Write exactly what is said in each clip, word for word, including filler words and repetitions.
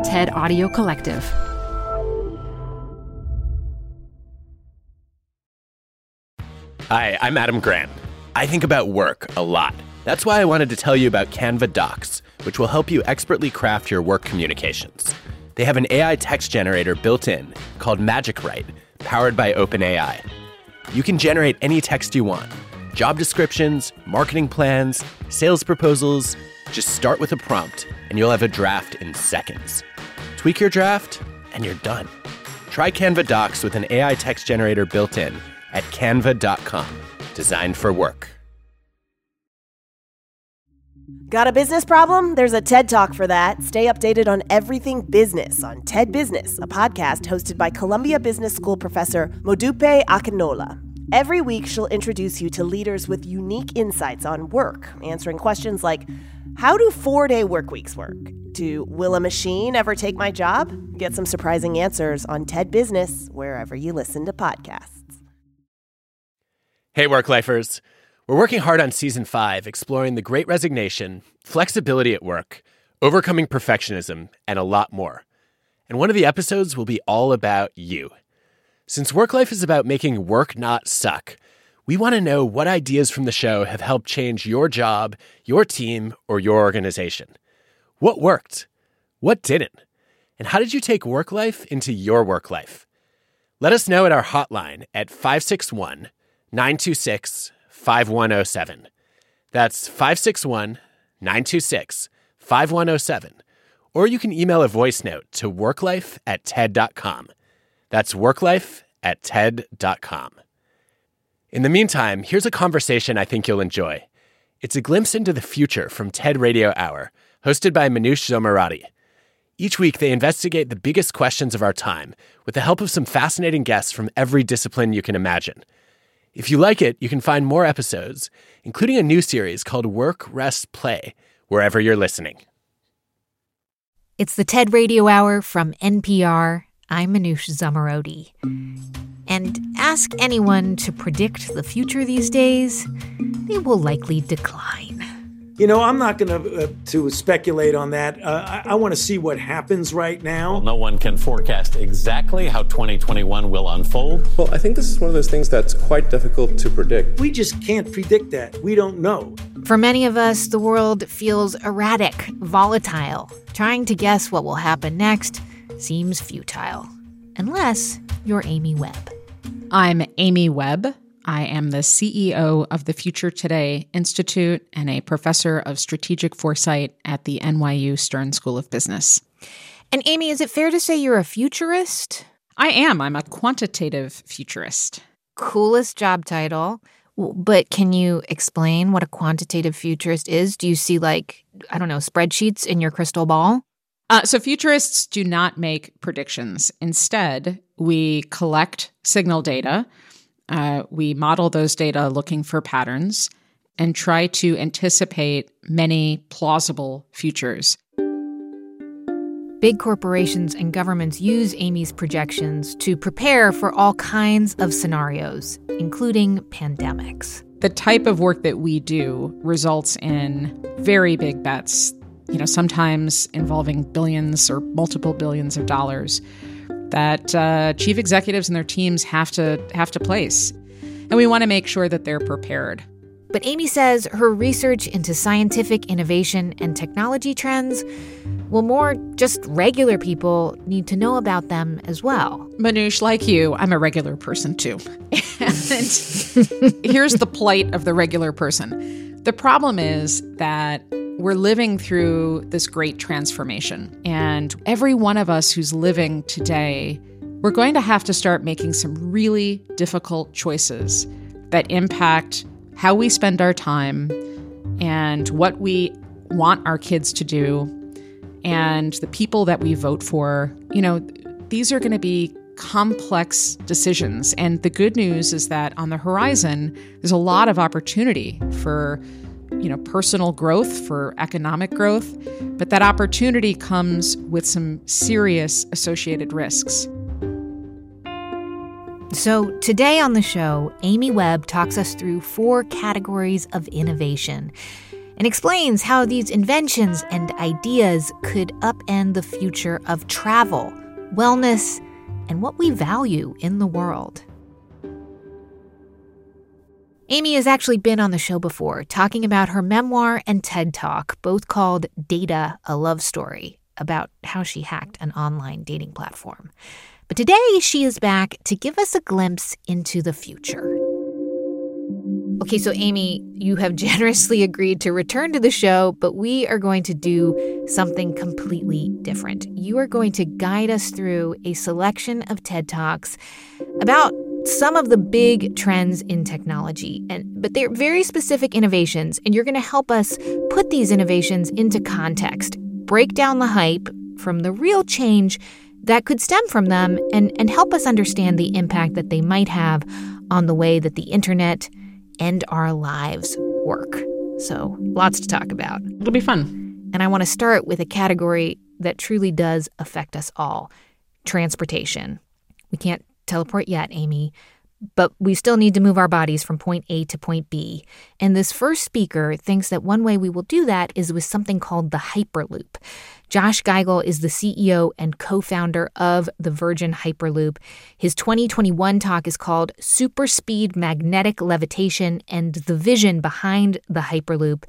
TED Audio Collective. Hi, I'm Adam Grant. I think about work a lot. That's why I wanted to tell you about Canva Docs, which will help you expertly craft your work communications. They have an A I text generator built in called Magic Write, powered by OpenAI. You can generate any text you want. Job descriptions, marketing plans, sales proposals. Just start with a prompt, and you'll have a draft in seconds. Tweak your draft, and you're done. Try Canva Docs with an A I text generator built in at canva dot com. Designed for work. Got a business problem? There's a TED Talk for that. Stay updated on everything business on TED Business, a podcast hosted by Columbia Business School professor Modupe Akinola. Every week, she'll introduce you to leaders with unique insights on work, answering questions like, how do four-day work weeks work? To will a machine ever take my job? Get some surprising answers on TED Business, wherever you listen to podcasts. Hey, work-lifers. We're working hard on Season five, exploring the Great Resignation, flexibility at work, overcoming perfectionism, and a lot more. And one of the episodes will be all about you. Since Work Life is about making work not suck, we want to know what ideas from the show have helped change your job, your team, or your organization. What worked? What didn't? And how did you take work life into your work life? Let us know at our hotline at five six one, nine two six, five one zero seven. That's five six one, nine two six, five one zero seven. Or you can email a voice note to worklife at ted dot com. That's worklife at ted dot com. In the meantime, here's a conversation I think you'll enjoy. It's a glimpse into the future from TED Radio Hour, hosted by Manoush Zomorodi. Each week, they investigate the biggest questions of our time with the help of some fascinating guests from every discipline you can imagine. If you like it, you can find more episodes, including a new series called Work, Rest, Play, wherever you're listening. It's the TED Radio Hour from N P R. I'm Manoush Zomorodi. And ask anyone to predict the future these days, they will likely decline. You know, I'm not going to uh, to speculate on that. Uh, I, I want to see what happens right now. Well, no one can forecast exactly how twenty twenty-one will unfold. Well, I think this is one of those things that's quite difficult to predict. We just can't predict that. We don't know. For many of us, the world feels erratic, volatile. Trying to guess what will happen next seems futile. Unless you're Amy Webb. I'm Amy Webb. I am the C E O of the Future Today Institute and a professor of strategic foresight at the N Y U Stern School of Business. And Amy, is it fair to say you're a futurist? I am. I'm a quantitative futurist. Coolest job title. But can you explain what a quantitative futurist is? Do you see, like, I don't know, spreadsheets in your crystal ball? Uh, so futurists do not make predictions. Instead, we collect signal data. Uh, we model those data looking for patterns and try to anticipate many plausible futures. Big corporations and governments use Amy's projections to prepare for all kinds of scenarios, including pandemics. The type of work that we do results in very big bets, you know, sometimes involving billions or multiple billions of dollars that uh, chief executives and their teams have to have to place. And we want to make sure that they're prepared. But Amy says her research into scientific innovation and technology trends, well, more just regular people need to know about them as well. Manoush, like you, I'm a regular person too. And here's the plight of the regular person. The problem is that we're living through this great transformation. And every one of us who's living today, we're going to have to start making some really difficult choices that impact how we spend our time and what we want our kids to do and the people that we vote for. You know, these are going to be complex decisions. And the good news is that on the horizon, there's a lot of opportunity for you know, personal growth, for economic growth, but that opportunity comes with some serious associated risks. So today on the show, Amy Webb talks us through four categories of innovation. and explains how these inventions and ideas could upend the future of travel, wellness, and what we value in the world. Amy has actually been on the show before, talking about her memoir and TED Talk, both called Data, a Love Story, about how she hacked an online dating platform. But today she is back to give us a glimpse into the future. Okay, so Amy, you have generously agreed to return to the show, but we are going to do something completely different. You are going to guide us through a selection of TED Talks about some of the big trends in technology, and but they're very specific innovations, and you're going to help us put these innovations into context, break down the hype from the real change that could stem from them, and, and help us understand the impact that they might have on the way that the internet and our lives work. So lots to talk about. It'll be fun. And I want to start with a category that truly does affect us all: transportation. We can't teleport yet, Amy, but we still need to move our bodies from point A to point B. And this first speaker thinks that one way we will do that is with something called the Hyperloop. Josh Geigel is the C E O and co-founder of the Virgin Hyperloop. His twenty twenty-one talk is called Super Speed Magnetic Levitation and the Vision Behind the Hyperloop.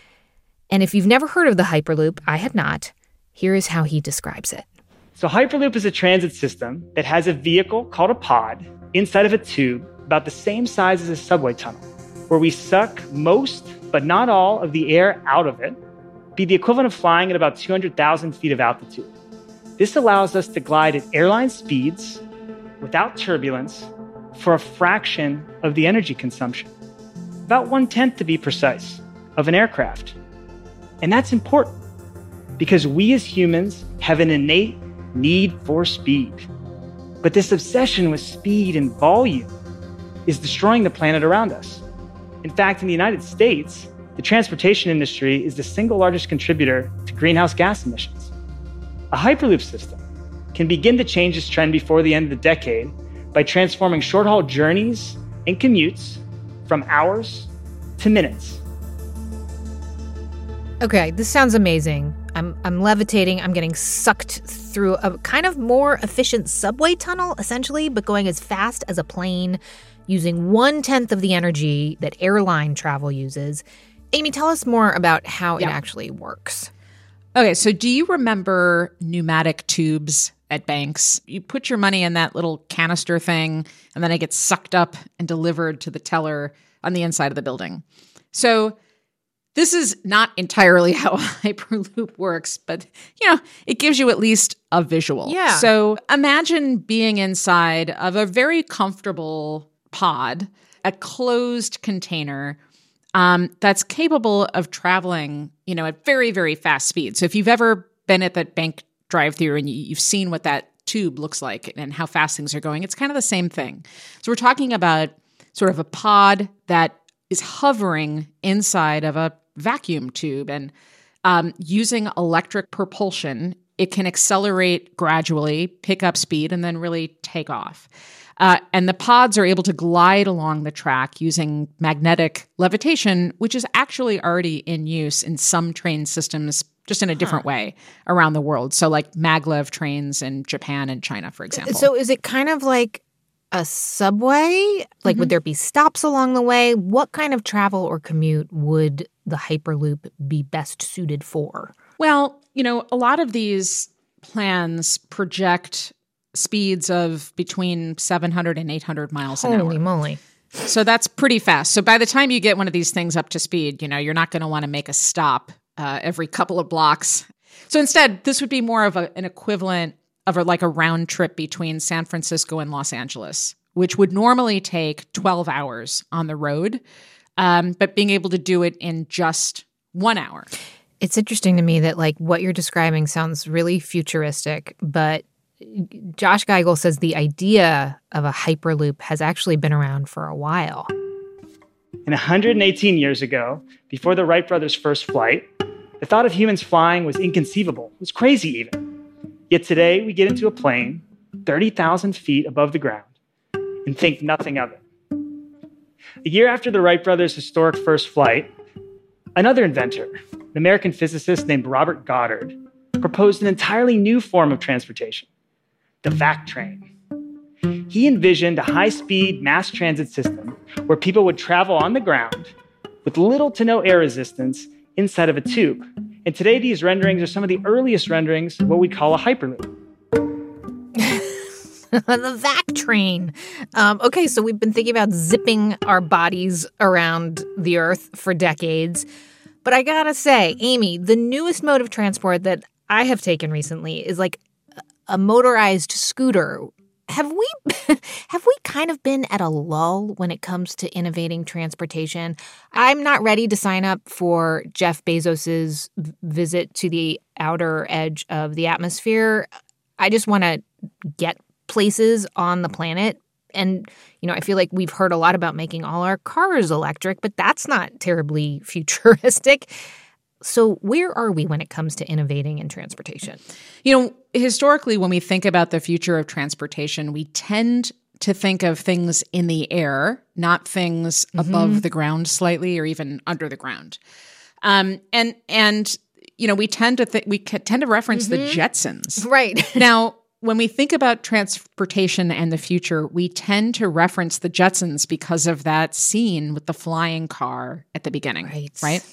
And if you've never heard of the Hyperloop, I have not, here is how he describes it. So Hyperloop is a transit system that has a vehicle called a pod inside of a tube about the same size as a subway tunnel, where we suck most, but not all, of the air out of it, be the equivalent of flying at about two hundred thousand feet of altitude. This allows us to glide at airline speeds without turbulence for a fraction of the energy consumption, about one-tenth to be precise, of an aircraft. And that's important because we as humans have an innate need for speed. But this obsession with speed and volume is destroying the planet around us. In fact, in the United States, the transportation industry is the single largest contributor to greenhouse gas emissions. A Hyperloop system can begin to change this trend before the end of the decade by transforming short-haul journeys and commutes from hours to minutes. Okay, this sounds amazing. I'm I'm levitating. I'm getting sucked through a kind of more efficient subway tunnel, essentially, but going as fast as a plane, using one-tenth of the energy that airline travel uses. Amy, tell us more about how yeah. it actually works. Okay, so do you remember pneumatic tubes at banks? You put your money in that little canister thing, and then it gets sucked up and delivered to the teller on the inside of the building. So this is not entirely how Hyperloop works, but, you know, it gives you at least a visual. Yeah. So imagine being inside of a very comfortable pod, a closed container um, that's capable of traveling, you know, at very, very fast speed. So if you've ever been at that bank drive-thru and you've seen what that tube looks like and how fast things are going, it's kind of the same thing. So we're talking about sort of a pod that is hovering inside of a vacuum tube, and um, using electric propulsion, it can accelerate gradually, pick up speed, and then really take off. Uh, and the pods are able to glide along the track using magnetic levitation, which is actually already in use in some train systems, just in a different huh. way around the world. So like maglev trains in Japan and China, for example. So is it kind of like a subway? Like, mm-hmm. would there be stops along the way? What kind of travel or commute would the Hyperloop be best suited for? Well, you know, a lot of these plans project speeds of between seven hundred and eight hundred miles an hour. Holy moly. So that's pretty fast. So by the time you get one of these things up to speed, you know, you're not going to want to make a stop uh, every couple of blocks. So instead, this would be more of a, an equivalent of a, like a round trip between San Francisco and Los Angeles, which would normally take twelve hours on the road, um, but being able to do it in just one hour. It's interesting to me that like what you're describing sounds really futuristic, but Josh Geigel says the idea of a Hyperloop has actually been around for a while. And one hundred eighteen years ago, before the Wright brothers' first flight, the thought of humans flying was inconceivable. It was crazy even. Yet today, we get into a plane thirty thousand feet above the ground and think nothing of it. A year after the Wright brothers' historic first flight, Another inventor, an American physicist named Robert Goddard, proposed an entirely new form of transportation, the vac train. He envisioned a high-speed mass transit system where people would travel on the ground with little to no air resistance inside of a tube. And today, these renderings are some of the earliest renderings of what we call a hyperloop. The vac train. Um, okay, so we've been thinking about zipping our bodies around the earth for decades. But I gotta say, Amy, the newest mode of transport that I have taken recently is like a motorized scooter. Have we have we kind of been at a lull when it comes to innovating transportation? I'm not ready to sign up for Jeff Bezos's visit to the outer edge of the atmosphere. I just want to get places on the planet. And, you know, I feel like we've heard a lot about making all our cars electric, but that's not terribly futuristic. So where are we when it comes to innovating in transportation? You know, historically, when we think about the future of transportation, we tend to think of things in the air, not things mm-hmm. above the ground slightly or even under the ground. Um, and, and you know, we tend to th- we tend to reference mm-hmm. the Jetsons. Right. Now, when we think about transportation and the future, we tend to reference the Jetsons because of that scene with the flying car at the beginning, right? Right?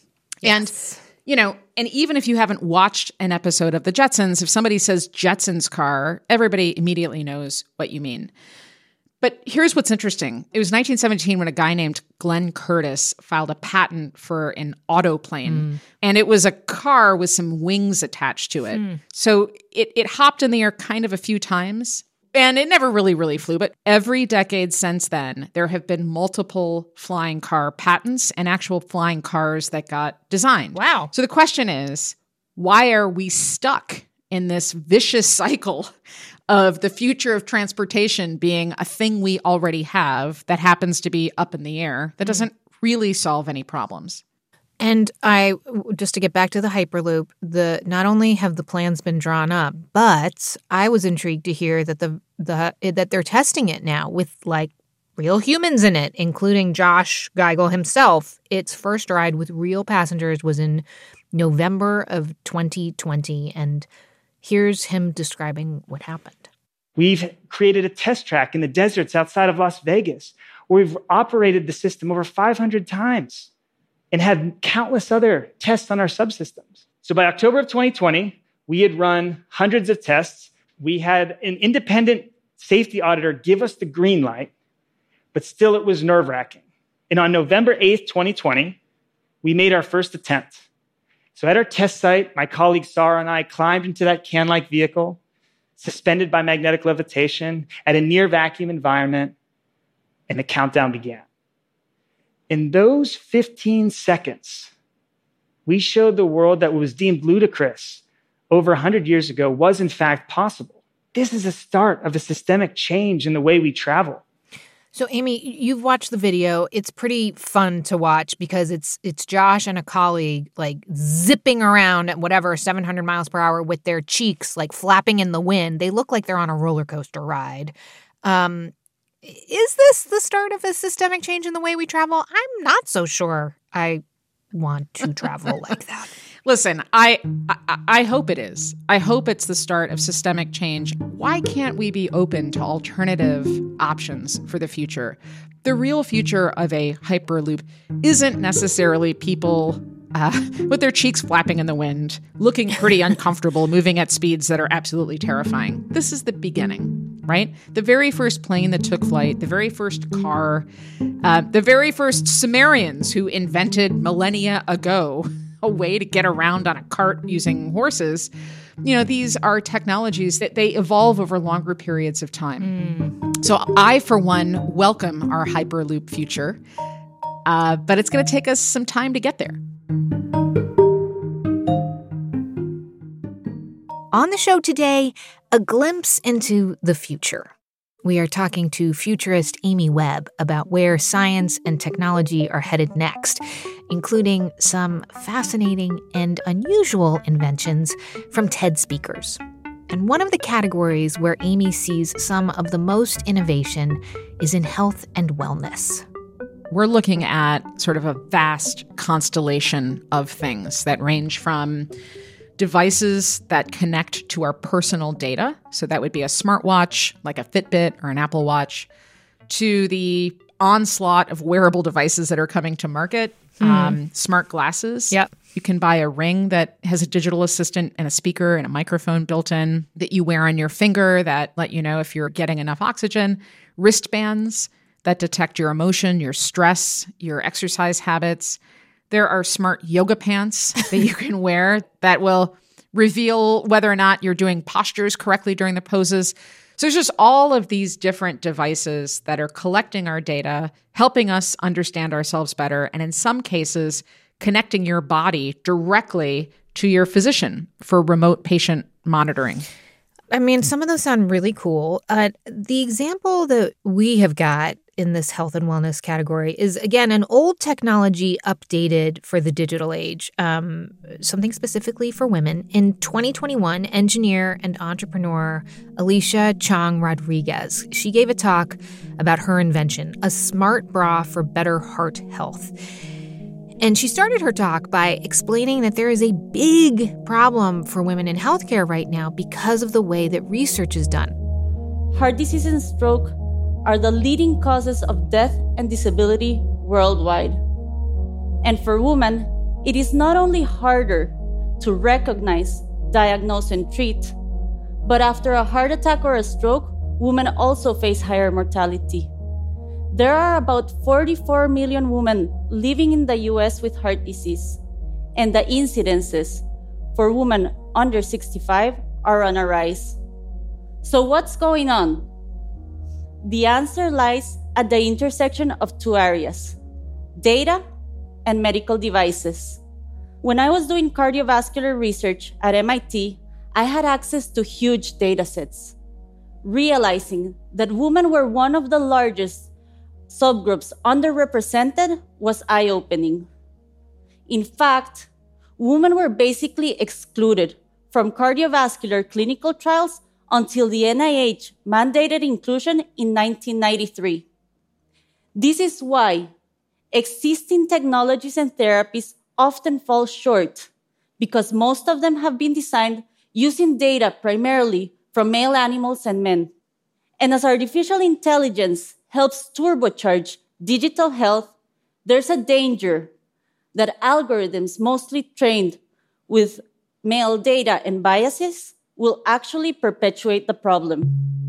Yes. And, you know, and even if you haven't watched an episode of the Jetsons, if somebody says Jetsons car, everybody immediately knows what you mean. But here's what's interesting. It was nineteen seventeen when a guy named Glenn Curtiss filed a patent for an autoplane. Mm. And it was a car with some wings attached to it. Mm. So it, it hopped in the air kind of a few times. And it never really, really flew. But every decade since then, there have been multiple flying car patents and actual flying cars that got designed. Wow. So the question is, why are we stuck in this vicious cycle of the future of transportation being a thing we already have that happens to be up in the air that doesn't really solve any problems? And I, just to get back to the Hyperloop, the not only have the plans been drawn up, but I was intrigued to hear that the the that they're testing it now with like real humans in it, including Josh Geigel himself. Its first ride with real passengers was in November of twenty twenty, and here's him describing what happened. We've created a test track in the deserts outside of Las Vegas, where we've operated the system over five hundred times. And had countless other tests on our subsystems. So by October of twenty twenty, we had run hundreds of tests. We had an independent safety auditor give us the green light, but still it was nerve-wracking. And on November eighth, twenty twenty, we made our first attempt. So at our test site, my colleague Sarah and I climbed into that can-like vehicle, suspended by magnetic levitation at a near vacuum environment, and the countdown began. In those fifteen seconds, we showed the world that what was deemed ludicrous over one hundred years ago was in fact possible. This is a start of a systemic change in the way we travel. So, Amy, you've watched the video. It's pretty fun to watch because it's it's Josh and a colleague like zipping around at whatever, seven hundred miles per hour with their cheeks like flapping in the wind. They look like they're on a roller coaster ride. Um Is this the start of a systemic change in the way we travel? I'm not so sure I want to travel like that. Listen, I, I I hope it is. I hope it's the start of systemic change. Why can't we be open to alternative options for the future? The real future of a Hyperloop isn't necessarily people uh, with their cheeks flapping in the wind, looking pretty uncomfortable, moving at speeds that are absolutely terrifying. This is the beginning, right? The very first plane that took flight, the very first car, uh, the very first Sumerians who invented millennia ago a way to get around on a cart using horses. You know, these are technologies that they evolve over longer periods of time. Mm. So I, for one, welcome our Hyperloop future, uh, but it's going to take us some time to get there. On the show today, a glimpse into the future. We are talking to futurist Amy Webb about where science and technology are headed next, including some fascinating and unusual inventions from TED speakers. And one of the categories where Amy sees some of the most innovation is in health and wellness. we're looking at sort of a vast constellation of things that range from devices that connect to our personal data. So that would be a smartwatch, like a Fitbit or an Apple Watch, to the onslaught of wearable devices that are coming to market. Hmm. Um, smart glasses. Yep. You can buy a ring that has a digital assistant and a speaker and a microphone built in that you wear on your finger that let you know if you're getting enough oxygen. Wristbands that detect your emotion, your stress, your exercise habits. There are smart yoga pants that you can wear that will reveal whether or not you're doing postures correctly during the poses. So there's just all of these different devices that are collecting our data, helping us understand ourselves better, and in some cases, connecting your body directly to your physician for remote patient monitoring. I mean, some of those sound really cool. Uh, the example that we have got in this health and wellness category is, again, an old technology updated for the digital age, um, something specifically for women. In twenty twenty-one, engineer and entrepreneur Alicia Chong Rodriguez, she gave a talk about her invention, a smart bra for better heart health. And she started her talk by explaining that there is a big problem for women in healthcare right now because of the way that research is done. Heart disease and stroke are the leading causes of death and disability worldwide. And for women, it is not only harder to recognize, diagnose, and treat, but after a heart attack or a stroke, women also face higher mortality. There are about forty-four million women living in the U S with heart disease, and the incidences for women under sixty-five are on a rise. So what's going on? The answer lies at the intersection of two areas: data and medical devices. When I was doing cardiovascular research at M I T, I had access to huge data sets. Realizing that women were one of the largest subgroups underrepresented was eye-opening. In fact, women were basically excluded from cardiovascular clinical trials until the N I H mandated inclusion in nineteen ninety-three. This is why existing technologies and therapies often fall short, because most of them have been designed using data primarily from male animals and men. And as artificial intelligence helps turbocharge digital health, there's a danger that algorithms mostly trained with male data and biases will actually perpetuate the problem.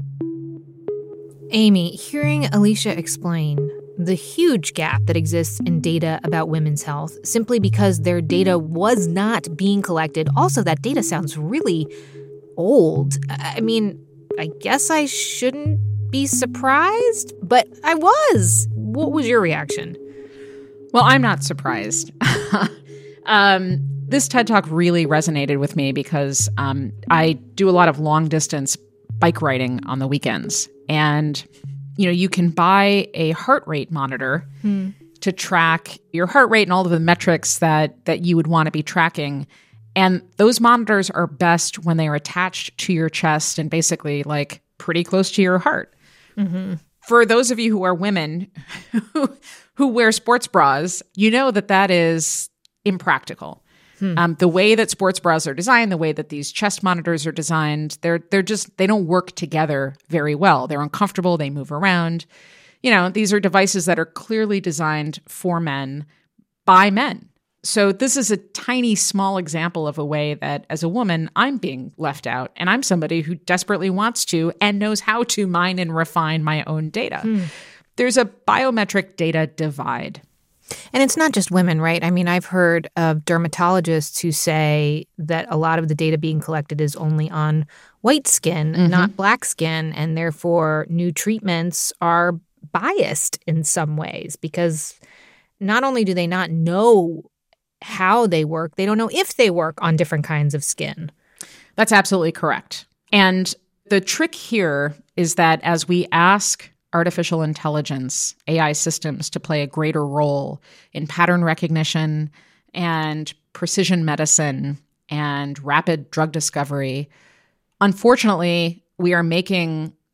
Amy, hearing Alicia explain the huge gap that exists in data about women's health simply because their data was not being collected, also that data sounds really old. I mean, I guess I shouldn't be surprised, but I was. What was your reaction? Well, I'm not surprised. um, this TED Talk really resonated with me because um, I do a lot of long distance bike riding on the weekends. And, you know, you can buy a heart rate monitor hmm. to track your heart rate and all of the metrics that, that you would want to be tracking. And those monitors are best when they are attached to your chest and basically like pretty close to your heart. Mm-hmm. For those of you who are women who, who wear sports bras, you know that that is impractical. Hmm. Um, the way that sports bras are designed, the way that these chest monitors are designed, they're they're just they don't work together very well. They're uncomfortable. They move around. You know, these are devices that are clearly designed for men by men. So this is a tiny, small example of a way that, as a woman, I'm being left out, and I'm somebody who desperately wants to and knows how to mine and refine my own data. Hmm. There's a biometric data divide. And it's not just women, right? I mean, I've heard of dermatologists who say that a lot of the data being collected is only on white skin, mm-hmm. not black skin, and therefore new treatments are biased in some ways because not only do they not know how they work, they don't know if they work on different kinds of skin. That's absolutely correct. And the trick here is that as we ask artificial intelligence, A I systems to play a greater role in pattern recognition and precision medicine and rapid drug discovery, unfortunately, we are making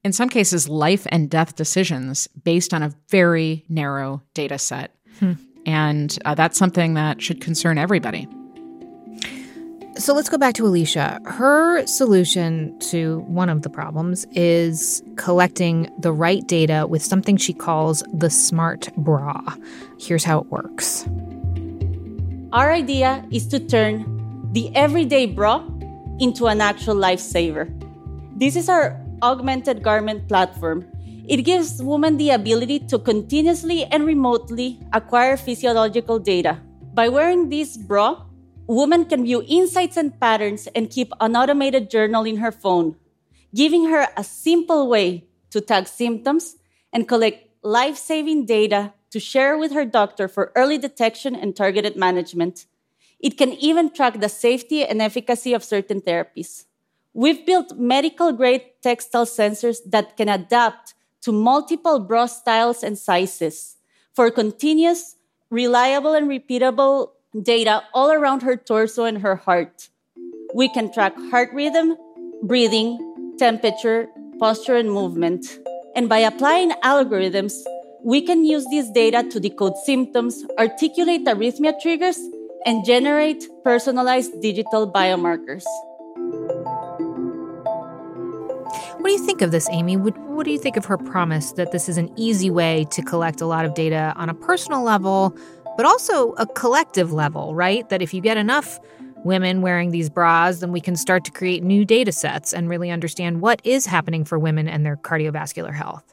in some cases, life and death decisions based on a very narrow data set. Hmm. And uh, that's something that should concern everybody. So let's go back to Alicia. Her solution to one of the problems is collecting the right data with something she calls the smart bra. Here's how it works. Our idea is to turn the everyday bra into an actual lifesaver. This is our augmented garment platform. It gives women the ability to continuously and remotely acquire physiological data. By wearing this bra, women can view insights and patterns and keep an automated journal in her phone, giving her a simple way to tag symptoms and collect life-saving data to share with her doctor for early detection and targeted management. It can even track the safety and efficacy of certain therapies. We've built medical-grade textile sensors that can adapt to multiple bra styles and sizes for continuous, reliable, and repeatable data all around her torso and her heart. We can track heart rhythm, breathing, temperature, posture, and movement. And by applying algorithms, we can use this data to decode symptoms, articulate arrhythmia triggers, and generate personalized digital biomarkers. What do you think of this, Amy? What, what do you think of her promise that this is an easy way to collect a lot of data on a personal level, but also a collective level, right? That if you get enough women wearing these bras, then we can start to create new data sets and really understand what is happening for women and their cardiovascular health.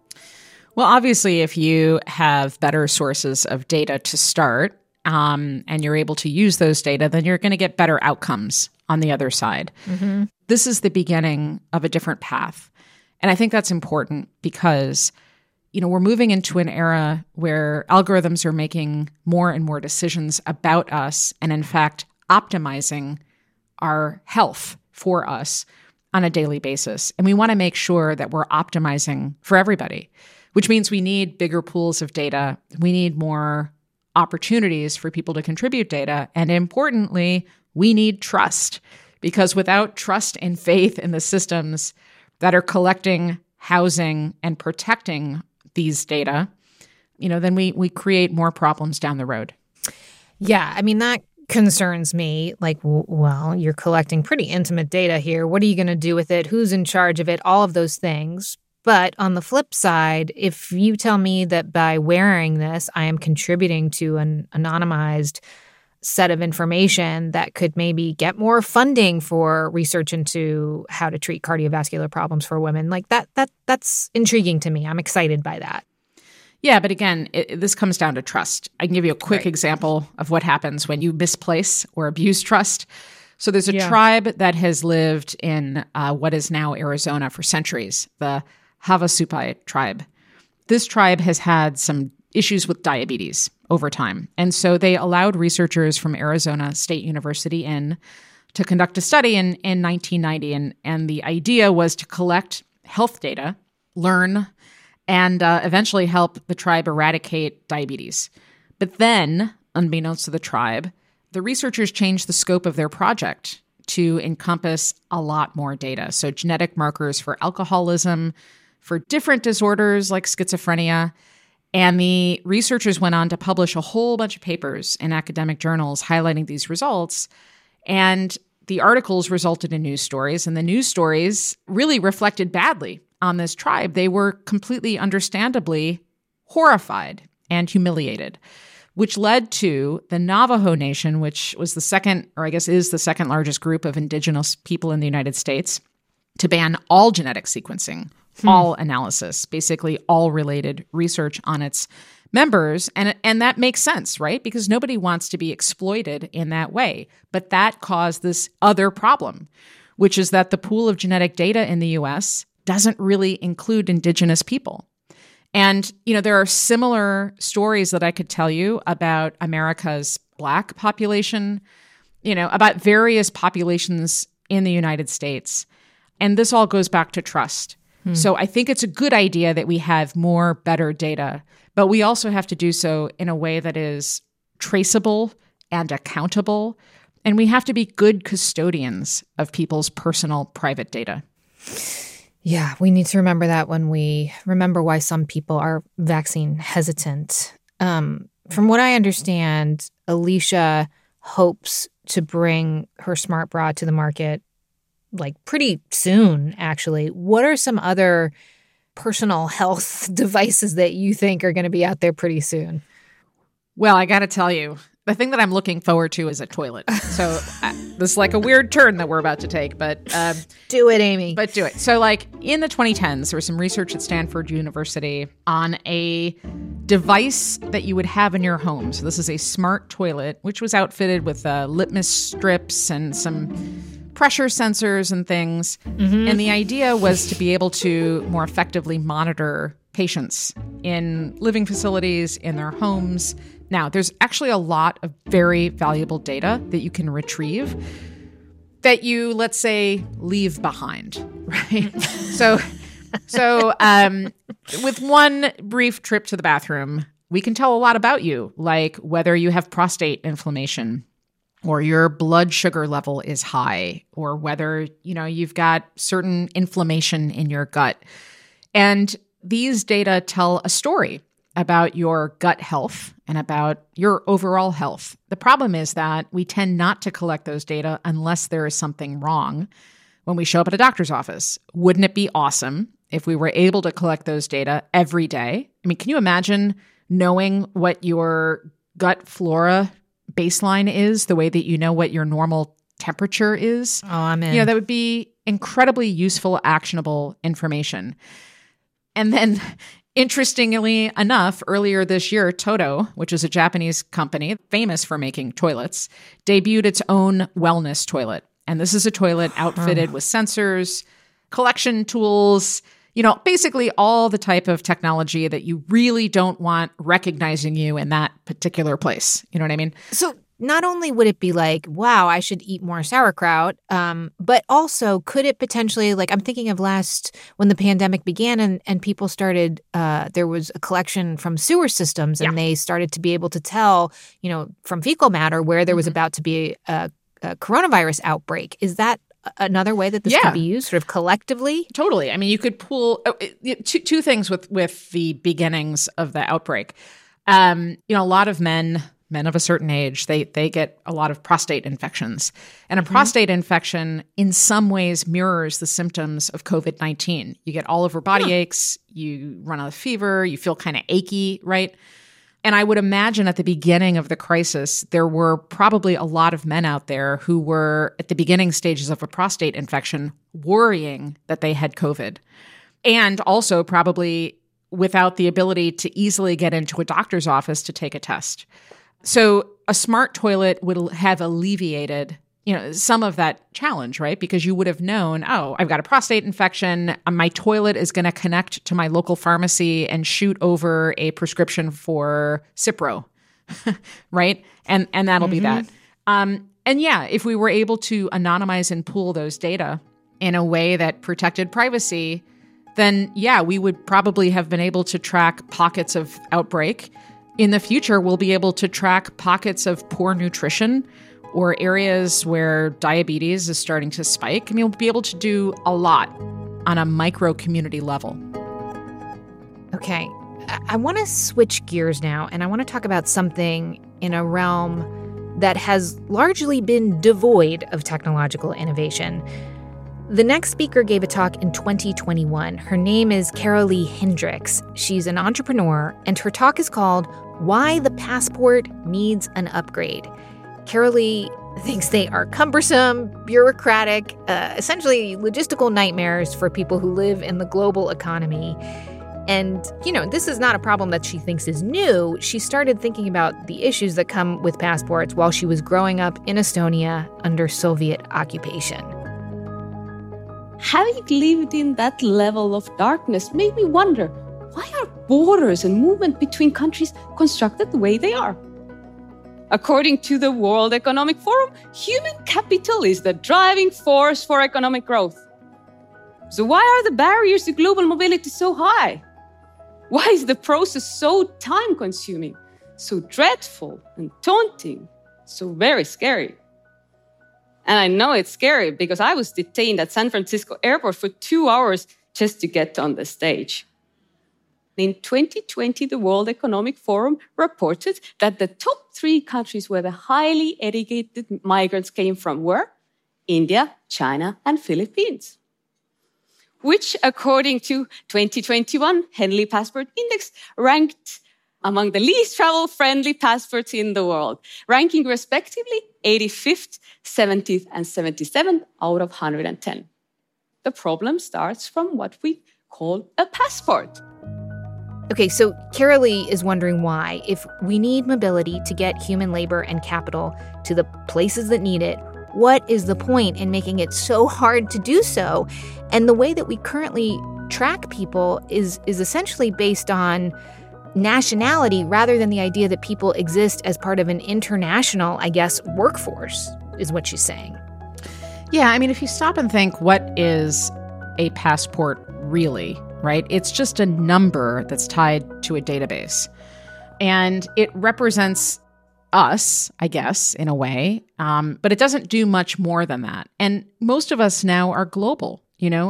Well, obviously, if you have better sources of data to start, um, and you're able to use those data, then you're going to get better outcomes on the other side. Mm-hmm. This is the beginning of a different path. And I think that's important because, you know, we're moving into an era where algorithms are making more and more decisions about us and, in fact, optimizing our health for us on a daily basis. And we want to make sure that we're optimizing for everybody, which means we need bigger pools of data. We need more opportunities for people to contribute data. And importantly, we need trust, because without trust and faith in the systems that are collecting, housing, and protecting these data, you know, then we we create more problems down the road. Yeah, I mean, that concerns me. Like, w- well, you're collecting pretty intimate data here. What are you going to do with it? Who's in charge of it? All of those things. But on the flip side, if you tell me that by wearing this, I am contributing to an anonymized set of information that could maybe get more funding for research into how to treat cardiovascular problems for women, like that, that that's intriguing to me. I'm excited by that. Yeah, but again, it, this comes down to trust. I can give you a quick right. example of what happens when you misplace or abuse trust. So there's a yeah. tribe that has lived in uh, what is now Arizona for centuries, the Havasupai tribe. This tribe has had some issues with diabetes over time. And so they allowed researchers from Arizona State University in to conduct a study in, in nineteen ninety. And, and the idea was to collect health data, learn, and uh, eventually help the tribe eradicate diabetes. But then, unbeknownst to the tribe, the researchers changed the scope of their project to encompass a lot more data. So genetic markers for alcoholism, for different disorders like schizophrenia. And the researchers went on to publish a whole bunch of papers in academic journals highlighting these results. And the articles resulted in news stories. And the news stories really reflected badly on this tribe. They were completely understandably horrified and humiliated, which led to the Navajo Nation, which was the second, or I guess is the second largest group of indigenous people in the United States, to ban all genetic sequencing, hmm. all analysis, basically all related research on its members. And, and that makes sense, right? Because nobody wants to be exploited in that way. But that caused this other problem, which is that the pool of genetic data in the U S doesn't really include indigenous people. And, you know, there are similar stories that I could tell you about America's Black population, you know, about various populations in the United States. And this all goes back to trust. Hmm. So I think it's a good idea that we have more, better data, but we also have to do so in a way that is traceable and accountable. And we have to be good custodians of people's personal private data. Yeah, we need to remember that when we remember why some people are vaccine hesitant. Um, from what I understand, Alicia hopes to bring her smart bra to the market like pretty soon, actually. What are some other personal health devices that you think are going to be out there pretty soon? Well, I got to tell you, the thing that I'm looking forward to is a toilet. So uh, this is like a weird turn that we're about to take, but um, do it, Amy. But do it. So like in the twenty tens, there was some research at Stanford University on a device that you would have in your home. So this is a smart toilet, which was outfitted with uh, litmus strips and some pressure sensors and things. Mm-hmm. And the idea was to be able to more effectively monitor patients in living facilities, in their homes. Now, there's actually a lot of very valuable data that you can retrieve that you, let's say, leave behind, right? so, so um, with one brief trip to the bathroom, we can tell a lot about you, like whether you have prostate inflammation or your blood sugar level is high, or whether, you know, you've got certain inflammation in your gut. And these data tell a story about your gut health and about your overall health. The problem is that we tend not to collect those data unless there is something wrong when we show up at a doctor's office. Wouldn't it be awesome if we were able to collect those data every day? I mean, can you imagine knowing what your gut flora baseline is the way that you know what your normal temperature is? Oh, I'm in. You know, that would be incredibly useful, actionable information. And then, interestingly enough, earlier this year, Toto, which is a Japanese company famous for making toilets, debuted its own wellness toilet. And this is a toilet outfitted with sensors, collection tools, you know, basically all the type of technology that you really don't want recognizing you in that particular place. You know what I mean? So not only would it be like, wow, I should eat more sauerkraut, um, but also could it potentially, like I'm thinking of last, when the pandemic began and, and people started, uh, there was a collection from sewer systems and yeah. they started to be able to tell, you know, from fecal matter where there was mm-hmm. about to be a, a coronavirus outbreak. Is that another way that this yeah. could be used sort of collectively? Totally. I mean, you could pool oh, it, two, two things with, with the beginnings of the outbreak. Um, you know, a lot of men... Men of a certain age, they they get a lot of prostate infections. And a mm-hmm. prostate infection in some ways mirrors the symptoms of covid nineteen. You get all over body huh. aches, you run out of fever, you feel kind of achy, right? And I would imagine at the beginning of the crisis, there were probably a lot of men out there who were at the beginning stages of a prostate infection worrying that they had COVID. And also probably without the ability to easily get into a doctor's office to take a test. So a smart toilet would have alleviated, you know, some of that challenge, right? Because you would have known, oh, I've got a prostate infection. My toilet is going to connect to my local pharmacy and shoot over a prescription for Cipro, right? And and that'll mm-hmm. be that. Um, and yeah, if we were able to anonymize and pool those data in a way that protected privacy, then yeah, we would probably have been able to track pockets of outbreak. In the future, we'll be able to track pockets of poor nutrition or areas where diabetes is starting to spike. I mean, we'll be able to do a lot on a micro community level. Okay, I, I want to switch gears now, and I want to talk about something in a realm that has largely been devoid of technological innovation. The next speaker gave a talk in twenty twenty-one. Her name is Carolee Hendricks. She's an entrepreneur, and her talk is called Why the Passport Needs an Upgrade. Carolee thinks they are cumbersome, bureaucratic, uh, essentially logistical nightmares for people who live in the global economy. And, you know, this is not a problem that she thinks is new. She started thinking about the issues that come with passports while she was growing up in Estonia under Soviet occupation. Having lived in that level of darkness made me wonder, why are borders and movement between countries constructed the way they are? According to the World Economic Forum, human capital is the driving force for economic growth. So why are the barriers to global mobility so high? Why is the process so time-consuming, so dreadful and daunting, so very scary? And I know it's scary because I was detained at San Francisco airport for two hours just to get on the stage. In twenty twenty, the World Economic Forum reported that the top three countries where the highly educated migrants came from were India, China, and Philippines, which, according to twenty twenty-one Henley Passport Index, ranked among the least travel-friendly passports in the world, ranking respectively eighty-fifth, seventieth, and seventy-seventh out of one hundred ten. The problem starts from what we call a passport. Okay, so Carolee is wondering why, if we need mobility to get human labor and capital to the places that need it, what is the point in making it so hard to do so? And the way that we currently track people is is essentially based on nationality rather than the idea that people exist as part of an international, I guess, workforce, is what she's saying. Yeah, I mean, if you stop and think, what is a passport really, right? It's just a number that's tied to a database. And it represents us, I guess, in a way, um, but it doesn't do much more than that. And most of us now are global, you know?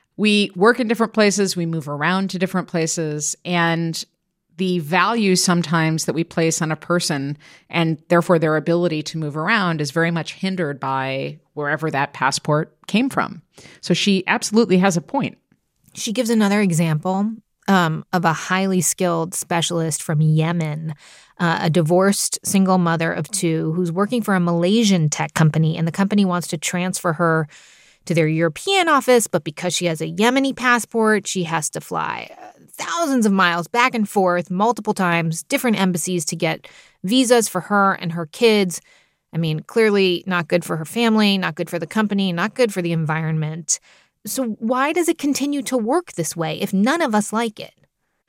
We work in different places, we move around to different places, and the value sometimes that we place on a person and therefore their ability to move around is very much hindered by wherever that passport came from. So she absolutely has a point. She gives another example um, of a highly skilled specialist from Yemen, uh, a divorced single mother of two who's working for a Malaysian tech company, and the company wants to transfer her to their European office, but because she has a Yemeni passport, she has to fly thousands of miles back and forth multiple times, different embassies to get visas for her and her kids. I mean, clearly not good for her family, not good for the company, not good for the environment. So why does it continue to work this way if none of us like it?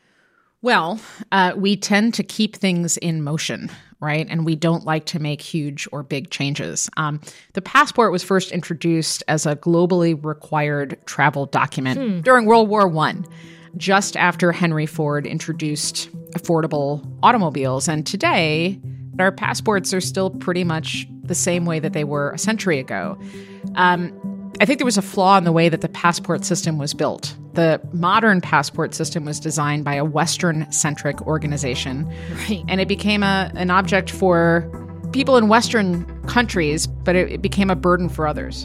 Well, uh, we tend to keep things in motion, right? And we don't like to make huge or big changes. Um, the passport was first introduced as a globally required travel document hmm. during World War One, just after Henry Ford introduced affordable automobiles. And today, our passports are still pretty much the same way that they were a century ago. Um, I think there was a flaw in the way that the passport system was built. The modern passport system was designed by a Western-centric organization. Right. And it became a, an object for people in Western countries, but it, it became a burden for others.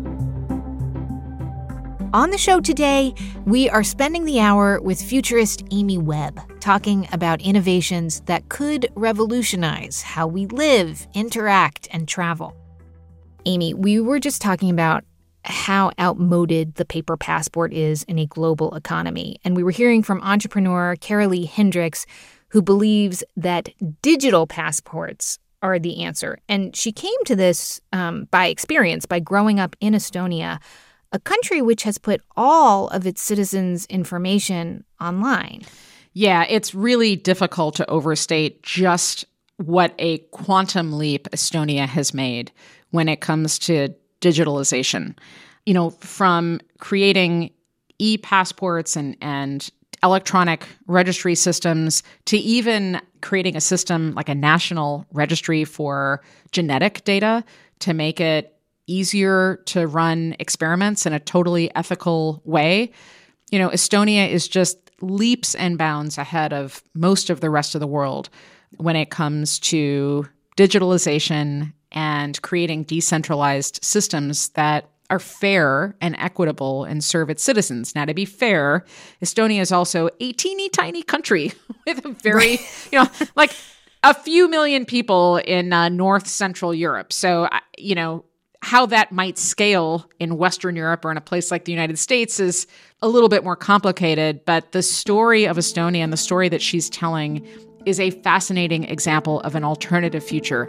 On the show today, we are spending the hour with futurist Amy Webb, talking about innovations that could revolutionize how we live, interact, and travel. Amy, we were just talking about how outmoded the paper passport is in a global economy. And we were hearing from entrepreneur Carolee Hendricks, who believes that digital passports are the answer. And she came to this um, by experience, by growing up in Estonia, a country which has put all of its citizens' information online. Yeah, it's really difficult to overstate just what a quantum leap Estonia has made when it comes to digitalization. You know, from creating e-passports and, and electronic registry systems to even creating a system like a national registry for genetic data to make it easier to run experiments in a totally ethical way. You know, Estonia is just leaps and bounds ahead of most of the rest of the world when it comes to digitalization and creating decentralized systems that are fair and equitable and serve its citizens. Now, to be fair, Estonia is also a teeny tiny country with a very, you know, like a few million people in uh, North Central Europe. So, you know, how that might scale in Western Europe or in a place like the United States is a little bit more complicated. But the story of Estonia and the story that she's telling is a fascinating example of an alternative future.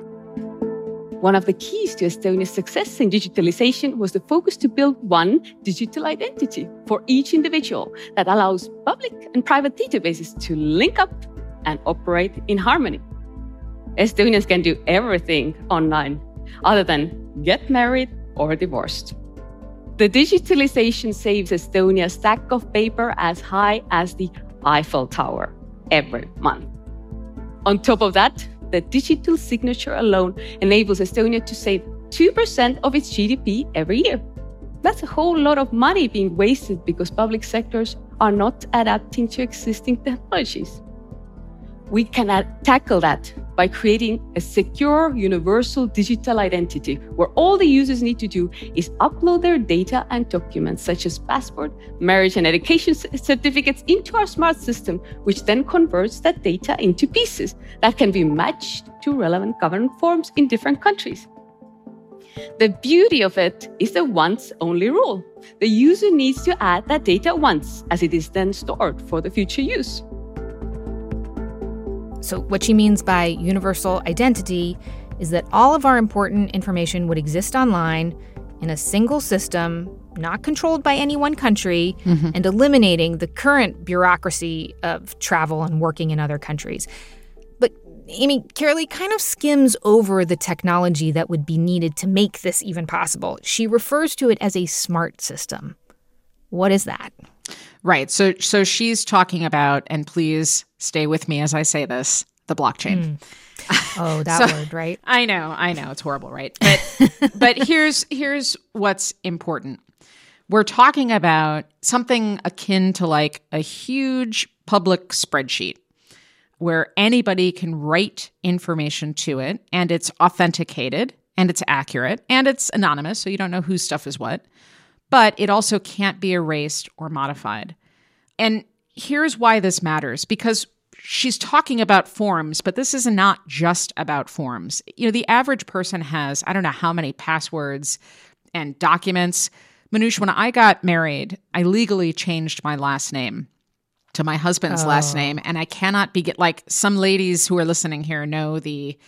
One of the keys to Estonia's success in digitalization was the focus to build one digital identity for each individual that allows public and private databases to link up and operate in harmony. Estonians can do everything online other than get married or divorced. The digitalization saves Estonia a stack of paper as high as the Eiffel Tower every month. On top of that, the digital signature alone enables Estonia to save two percent of its G D P every year. That's a whole lot of money being wasted because public sectors are not adapting to existing technologies. We can tackle that by creating a secure, universal digital identity where all the users need to do is upload their data and documents such as passport, marriage, and education certificates into our smart system, which then converts that data into pieces that can be matched to relevant government forms in different countries. The beauty of it is the once-only rule. The user needs to add that data once, as it is then stored for the future use. So what she means by universal identity is that all of our important information would exist online in a single system, not controlled by any one country, mm-hmm. and eliminating the current bureaucracy of travel and working in other countries. But Amy, Carolee kind of skims over the technology that would be needed to make this even possible. She refers to it as a smart system. What is that? Right. So so she's talking about, and please stay with me as I say this, the blockchain. Mm. Oh, that so, word, right? I know, I know. It's horrible, right? But but here's here's what's important. We're talking about something akin to like a huge public spreadsheet where anybody can write information to it, and it's authenticated, and it's accurate, and it's anonymous, so you don't know whose stuff is what. But it also can't be erased or modified. And here's why this matters, because she's talking about forms, but this is not just about forms. You know, the average person has, I don't know how many passwords and documents. Manoush, when I got married, I legally changed my last name to my husband's oh. last name. And I cannot be, get, like some ladies who are listening here know the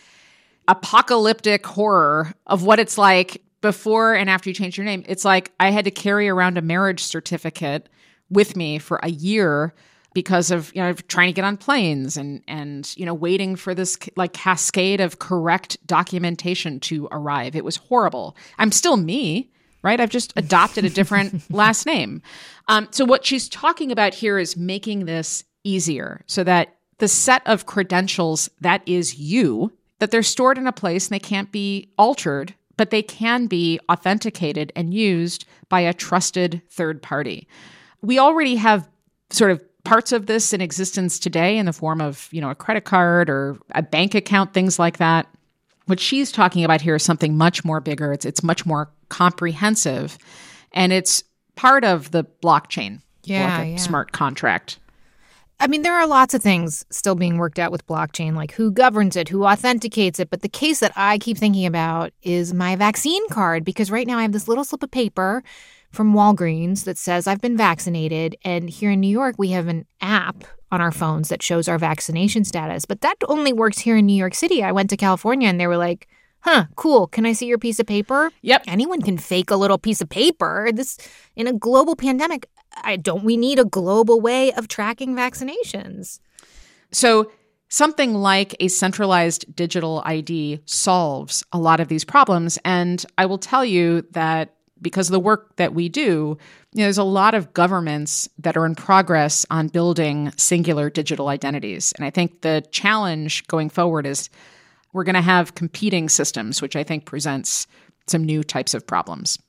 apocalyptic horror of what it's like before and after you change your name. It's like I had to carry around a marriage certificate with me for a year because of, you know, trying to get on planes and, and, you know, waiting for this like cascade of correct documentation to arrive. It was horrible. I'm still me, right? I've just adopted a different last name. Um, so what she's talking about here is making this easier so that the set of credentials that is you, that they're stored in a place and they can't be altered, but they can be authenticated and used by a trusted third party. We already have sort of parts of this in existence today in the form of, you know, a credit card or a bank account, things like that. What she's talking about here is something much more bigger. It's it's much more comprehensive, and it's part of the blockchain, yeah, like a yeah. smart contract. I mean, there are lots of things still being worked out with blockchain, like who governs it, who authenticates it. But the case that I keep thinking about is my vaccine card, because right now I have this little slip of paper from Walgreens that says I've been vaccinated. And here in New York, we have an app on our phones that shows our vaccination status. But that only works here in New York City. I went to California and they were like, huh, cool. Can I see your piece of paper? Yep. Anyone can fake a little piece of paper. This in a global pandemic. I, don't we need a global way of tracking vaccinations? So something like a centralized digital I D solves a lot of these problems. And I will tell you that because of the work that we do, you know, there's a lot of governments that are in progress on building singular digital identities. And I think the challenge going forward is we're going to have competing systems, which I think presents some new types of problems.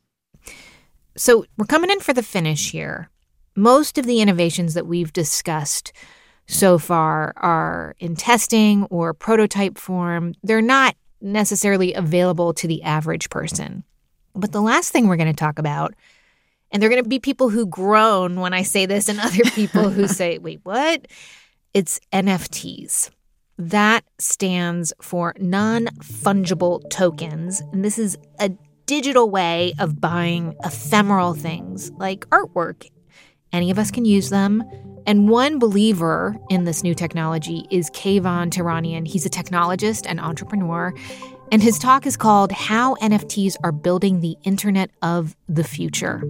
So we're coming in for the finish here. Most of the innovations that we've discussed so far are in testing or prototype form. They're not necessarily available to the average person. But the last thing we're going to talk about, and there are going to be people who groan when I say this and other people who say, wait, what? It's N F Ts. That stands for non-fungible tokens. And this is a digital way of buying ephemeral things like artwork. Any of us can use them. And one believer in this new technology is Keyvan Tehranian. He's a technologist and entrepreneur. And his talk is called How N F Ts Are Building the Internet of the Future.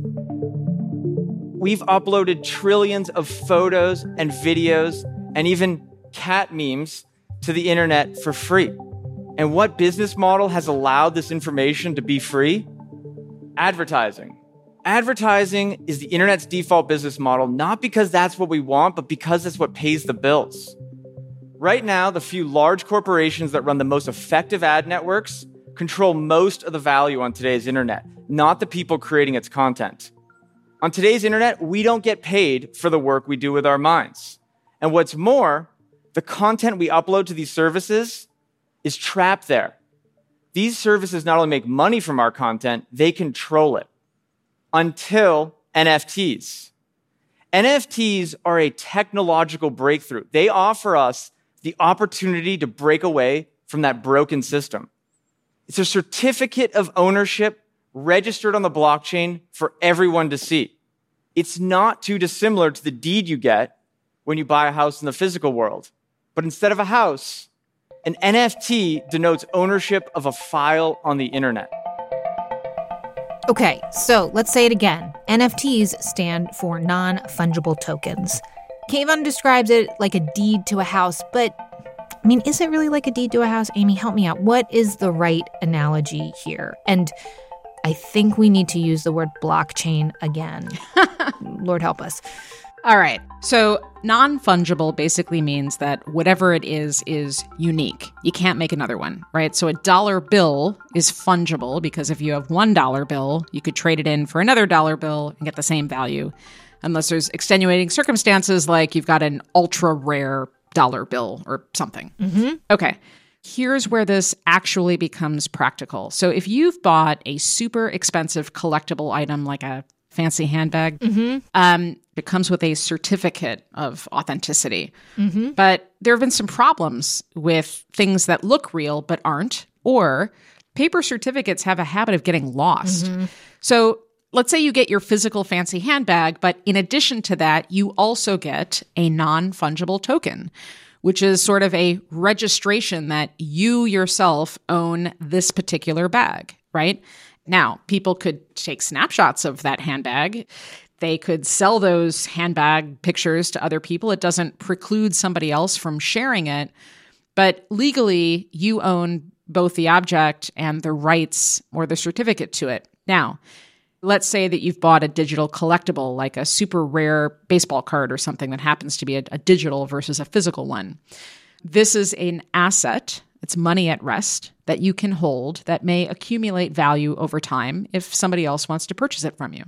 We've uploaded trillions of photos and videos and even cat memes to the internet for free. And what business model has allowed this information to be free? Advertising. Advertising is the internet's default business model, not because that's what we want, but because that's what pays the bills. Right now, the few large corporations that run the most effective ad networks control most of the value on today's internet, not the people creating its content. On today's internet, we don't get paid for the work we do with our minds. And what's more, the content we upload to these services is trapped there. These services not only make money from our content, they control it. Until N F Ts. N F Ts are a technological breakthrough. They offer us the opportunity to break away from that broken system. It's a certificate of ownership registered on the blockchain for everyone to see. It's not too dissimilar to the deed you get when you buy a house in the physical world. But instead of a house, an N F T denotes ownership of a file on the internet. Okay, so let's say it again. N F Ts stand for non-fungible tokens. Kayvon describes it like a deed to a house, but, I mean, is it really like a deed to a house? Amy, help me out. What is the right analogy here? And I think we need to use the word blockchain again. Lord help us. All right. So non-fungible basically means that whatever it is is unique. You can't make another one, right? So a dollar bill is fungible because if you have one dollar bill, you could trade it in for another dollar bill and get the same value, unless there's extenuating circumstances like you've got an ultra rare dollar bill or something. Mm-hmm. Okay. Here's where this actually becomes practical. So if you've bought a super expensive collectible item like a fancy handbag, mm-hmm. um, it comes with a certificate of authenticity. Mm-hmm. But there have been some problems with things that look real but aren't, or paper certificates have a habit of getting lost. Mm-hmm. So let's say you get your physical fancy handbag, but in addition to that, you also get a non-fungible token, which is sort of a registration that you yourself own this particular bag, right? Now, people could take snapshots of that handbag. They could sell those handbag pictures to other people. It doesn't preclude somebody else from sharing it. But legally, you own both the object and the rights or the certificate to it. Now, let's say that you've bought a digital collectible, like a super rare baseball card or something that happens to be a, a digital versus a physical one. This is an asset. It's money at rest that you can hold that may accumulate value over time if somebody else wants to purchase it from you.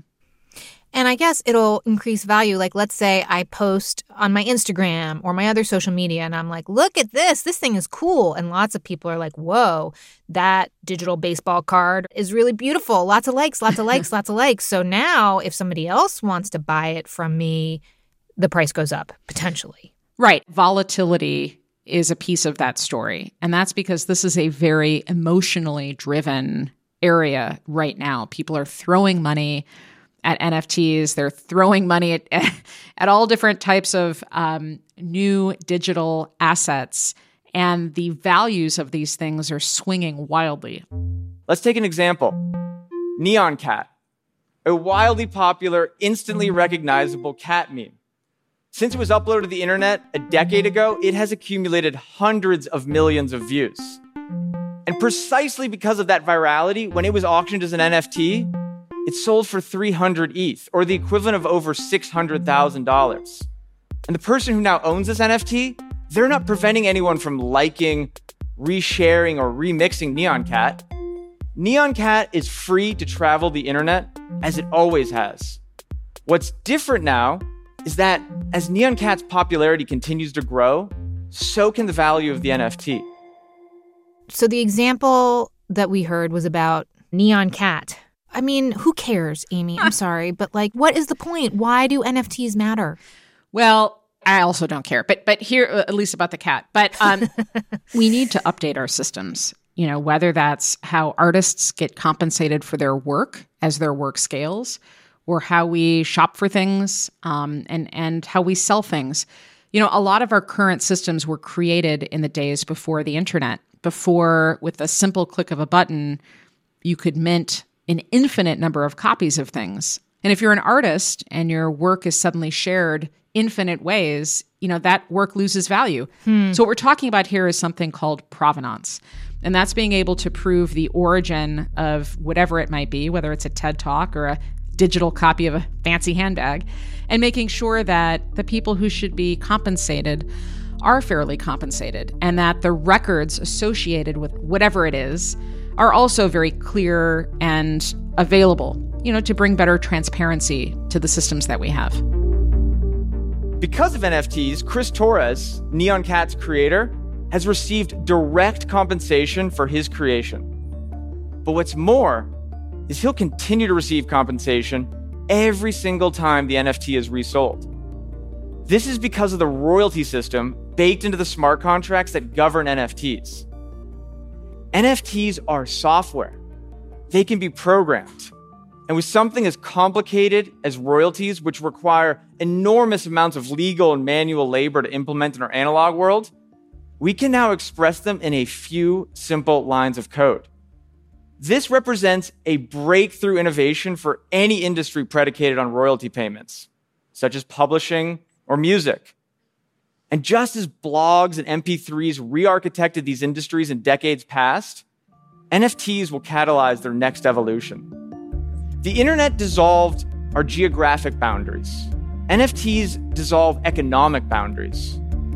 And I guess it'll increase value. Like, let's say I post on my Instagram or my other social media and I'm like, look at this. This thing is cool. And lots of people are like, whoa, that digital baseball card is really beautiful. Lots of likes, lots of likes, lots of likes. So now if somebody else wants to buy it from me, the price goes up, potentially. Right. Volatility is a piece of that story. And that's because this is a very emotionally driven area right now. People are throwing money at N F Ts. They're throwing money at, at all different types of um, new digital assets. And the values of these things are swinging wildly. Let's take an example. Neon Cat, a wildly popular, instantly recognizable cat meme. Since it was uploaded to the internet a decade ago, it has accumulated hundreds of millions of views. And precisely because of that virality, when it was auctioned as an N F T, it sold for three hundred E T H, or the equivalent of over six hundred thousand dollars. And the person who now owns this N F T, they're not preventing anyone from liking, resharing, or remixing Neon Cat. Neon Cat is free to travel the internet, as it always has. What's different now is that as Neon Cat's popularity continues to grow, so can the value of the N F T. So the example that we heard was about Neon Cat. I mean, who cares, Amy? I'm sorry, but like, what is the point? Why do N F Ts matter? Well, I also don't care, but but here, at least about the cat. But um, we need to update our systems, you know, whether that's how artists get compensated for their work as their work scales, or how we shop for things, um, and, and how we sell things. You know, a lot of our current systems were created in the days before the internet, before with a simple click of a button, you could mint an infinite number of copies of things. And if you're an artist and your work is suddenly shared infinite ways, you know, that work loses value. Hmm. So what we're talking about here is something called provenance. And that's being able to prove the origin of whatever it might be, whether it's a TED Talk or a digital copy of a fancy handbag, and making sure that the people who should be compensated are fairly compensated, and that the records associated with whatever it is are also very clear and available, you know, to bring better transparency to the systems that we have. Because of N F Ts, Chris Torres, Neon Cat's creator, has received direct compensation for his creation. But what's more is he'll continue to receive compensation every single time the N F T is resold. This is because of the royalty system baked into the smart contracts that govern N F Ts. N F Ts are software. They can be programmed. And with something as complicated as royalties, which require enormous amounts of legal and manual labor to implement in our analog world, we can now express them in a few simple lines of code. This represents a breakthrough innovation for any industry predicated on royalty payments, such as publishing or music. And just as blogs and M P threes re-architected these industries in decades past, N F Ts will catalyze their next evolution. The internet dissolved our geographic boundaries. N F Ts dissolve economic boundaries.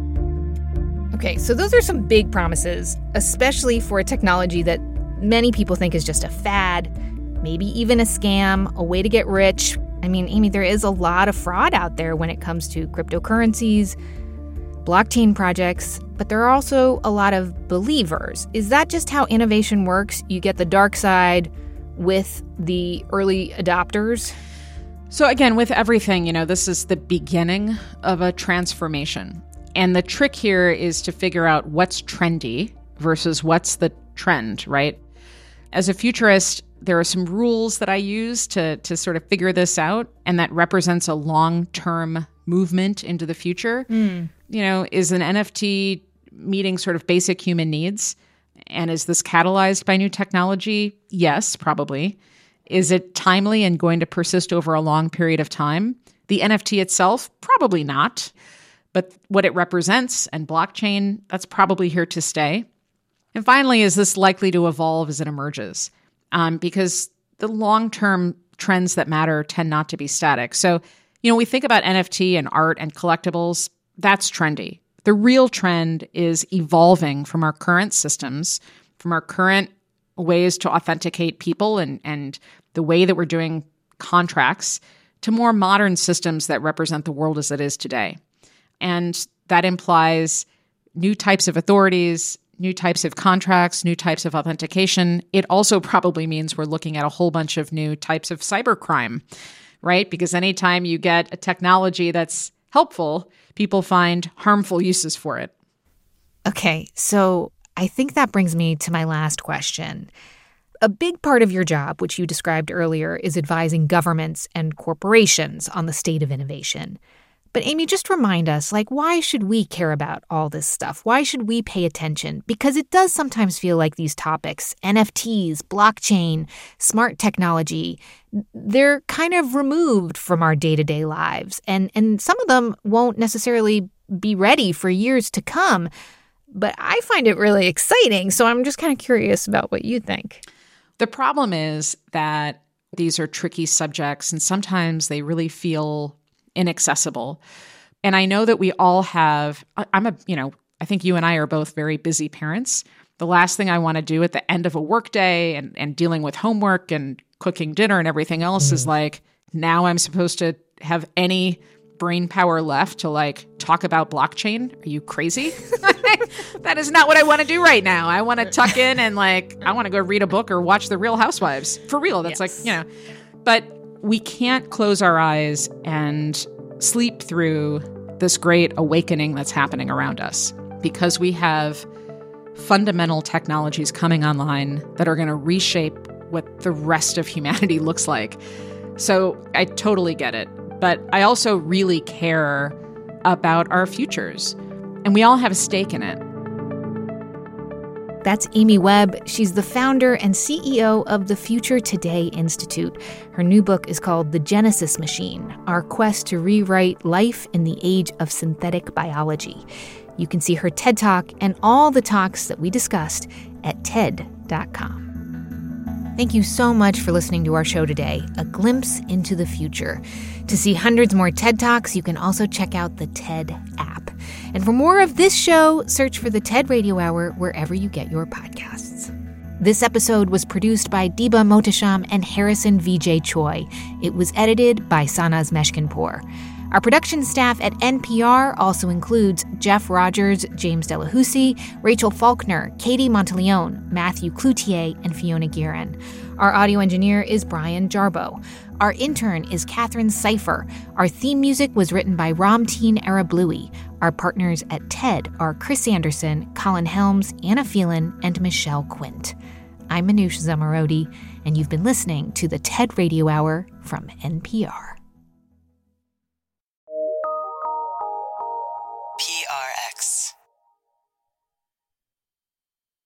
Okay, so those are some big promises, especially for a technology that many people think is just a fad, maybe even a scam, a way to get rich. I mean, Amy, there is a lot of fraud out there when it comes to cryptocurrencies, blockchain projects, but there are also a lot of believers. Is that just how innovation works? You get the dark side with the early adopters? So again, with everything, you know, this is the beginning of a transformation. And the trick here is to figure out what's trendy versus what's the trend, right? As a futurist, there are some rules that I use to, to sort of figure this out, and that represents a long-term movement into the future. Mm. You know, is an N F T meeting sort of basic human needs? And is this catalyzed by new technology? Yes, probably. Is it timely and going to persist over a long period of time? The N F T itself, probably not. But what it represents and blockchain, that's probably here to stay. And finally, is this likely to evolve as it emerges? Um, because the long-term trends that matter tend not to be static. So, you know, we think about N F T and art and collectibles, that's trendy. The real trend is evolving from our current systems, from our current ways to authenticate people and, and the way that we're doing contracts to more modern systems that represent the world as it is today. And that implies new types of authorities, new types of contracts, new types of authentication. It also probably means we're looking at a whole bunch of new types of cybercrime, right? Because anytime you get a technology that's helpful, people find harmful uses for it. Okay, so I think that brings me to my last question. A big part of your job, which you described earlier, is advising governments and corporations on the state of innovation. But Amy, just remind us, like, why should we care about all this stuff? Why should we pay attention? Because it does sometimes feel like these topics, N F Ts, blockchain, smart technology, they're kind of removed from our day-to-day lives. And, and some of them won't necessarily be ready for years to come. But I find it really exciting. So I'm just kind of curious about what you think. The problem is that these are tricky subjects, and sometimes they really feel inaccessible. And I know that we all have, I'm a, you know, I think you and I are both very busy parents. The last thing I want to do at the end of a workday and, and dealing with homework and cooking dinner and everything else mm. is like, now I'm supposed to have any brain power left to like talk about blockchain. Are you crazy? That is not what I want to do right now. I want to tuck in and like, I want to go read a book or watch The Real Housewives. For real. That's yes. like, you know, but we can't close our eyes and sleep through this great awakening that's happening around us, because we have fundamental technologies coming online that are going to reshape what the rest of humanity looks like. So I totally get it. But I also really care about our futures, and we all have a stake in it. That's Amy Webb. She's the founder and C E O of the Future Today Institute. Her new book is called The Genesis Machine, Our Quest to Rewrite Life in the Age of Synthetic Biology. You can see her TED Talk and all the talks that we discussed at T E D dot com. Thank you so much for listening to our show today, A Glimpse into the Future. To see hundreds more TED Talks, you can also check out the TED app. And for more of this show, search for the TED Radio Hour wherever you get your podcasts. This episode was produced by Diba Mohtasham and Harrison V J Choi. It was edited by Sanaz Meshkinpour. Our production staff at N P R also includes Jeff Rogers, James Delahousie, Rachel Faulkner, Katie Monteleone, Matthew Cloutier, and Fiona Guerin. Our audio engineer is Brian Jarbo. Our intern is Catherine Cipher. Our theme music was written by Ramteen Arablouei. Our partners at TED are Chris Anderson, Colin Helms, Anna Phelan, and Michelle Quint. I'm Manoush Zomorodi, and you've been listening to the TED Radio Hour from N P R.